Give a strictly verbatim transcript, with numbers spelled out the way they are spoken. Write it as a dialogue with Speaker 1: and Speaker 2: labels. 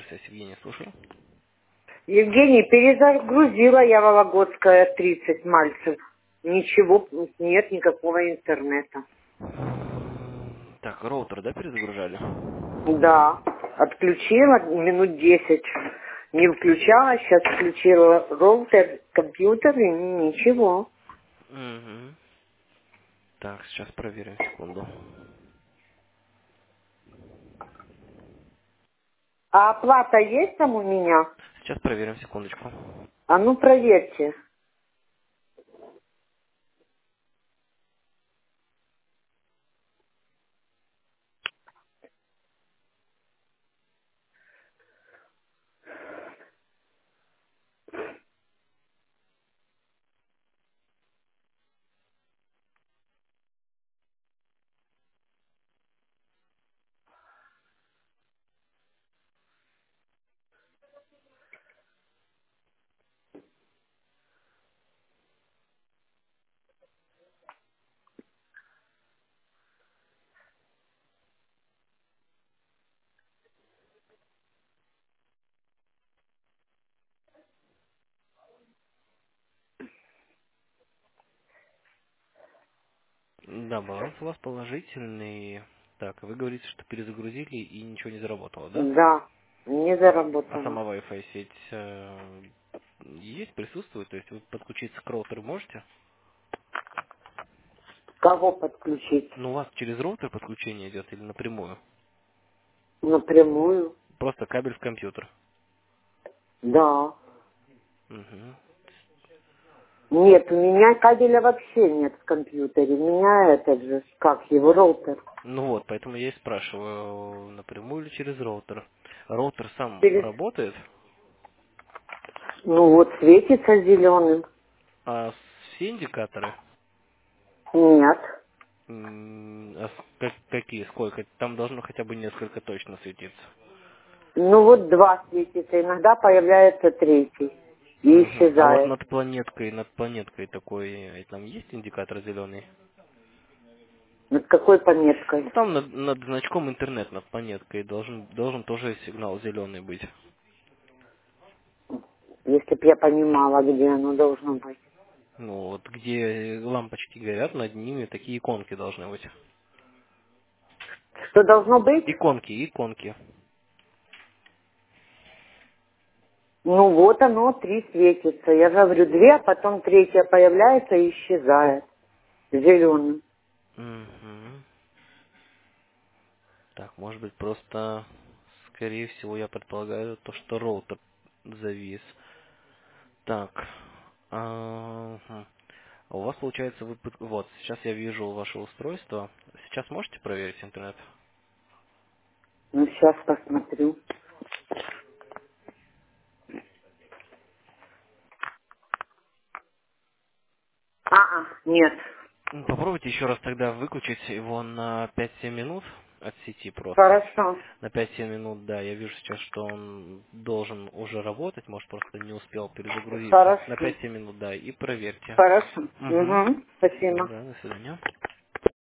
Speaker 1: связь, Евгений, слушаю.
Speaker 2: Евгений, перезагрузила я Вологодская тридцать Мальцев. Ничего, нет никакого интернета.
Speaker 1: Так, роутер, да, перезагружали?
Speaker 2: Да, отключила минут десять. Не включала, сейчас включила роутер, компьютер и ничего.
Speaker 1: Угу. Так, сейчас проверим, секунду.
Speaker 2: А оплата есть там у меня?
Speaker 1: Сейчас проверим, секундочку.
Speaker 2: А ну проверьте.
Speaker 1: Да, баланс у вас положительный. Так, вы говорите, что перезагрузили и ничего не заработало, да?
Speaker 2: Да, не
Speaker 1: А
Speaker 2: заработала.
Speaker 1: сама Wi-Fi сеть э, есть, присутствует? То есть вы подключиться к роутеру можете?
Speaker 2: Кого подключить?
Speaker 1: Ну, у вас через роутер подключение идет или напрямую?
Speaker 2: Напрямую?
Speaker 1: Просто кабель в компьютер.
Speaker 2: Да.
Speaker 1: Угу.
Speaker 2: Нет, у меня кабеля вообще нет в компьютере. У меня этот же, как его, роутер.
Speaker 1: Ну вот, поэтому я и спрашиваю, напрямую или через роутер. Роутер сам
Speaker 2: Через...
Speaker 1: работает,
Speaker 2: Ну вот, светится зеленым.
Speaker 1: а все индикаторы,
Speaker 2: Нет.
Speaker 1: м, а с- как- какие, сколько? Там должно хотя бы несколько точно светиться.
Speaker 2: Ну вот два светится, иногда появляется третий и
Speaker 1: Мгм. А вот
Speaker 2: исчезает.
Speaker 1: над планеткой, над планеткой такой, э, там есть индикатор зеленый?
Speaker 2: Над какой пометкой?
Speaker 1: Ну там над, над значком интернет, над планеткой должен, должен тоже сигнал зеленый быть.
Speaker 2: Если б я понимала, где оно должно быть.
Speaker 1: Ну вот где лампочки горят, над ними такие иконки должны быть.
Speaker 2: Что должно быть?
Speaker 1: Иконки, иконки.
Speaker 2: Ну вот оно, три светится. Я говорю, две, а потом третья появляется и исчезает. Зеленым.
Speaker 1: Мгм. Так, может быть, просто, скорее всего, я предполагаю, то, что роутер завис. Так, ага. А у вас, получается, вы... под- Вот, сейчас я вижу ваше устройство. Сейчас можете проверить интернет?
Speaker 2: Ну сейчас посмотрю. А, а, нет.
Speaker 1: Ну, попробуйте еще раз тогда выключить его на пять-семь минут от сети просто.
Speaker 2: Хорошо.
Speaker 1: На пять-семь минут, да, я вижу сейчас, что он должен уже работать, может, просто не успел перезагрузиться. На
Speaker 2: Хорошо.
Speaker 1: пять-семь минут, да, и проверьте.
Speaker 2: Хорошо.
Speaker 1: Угу.
Speaker 2: Угу.
Speaker 1: Все,
Speaker 2: Спасибо.
Speaker 1: да, до свидания.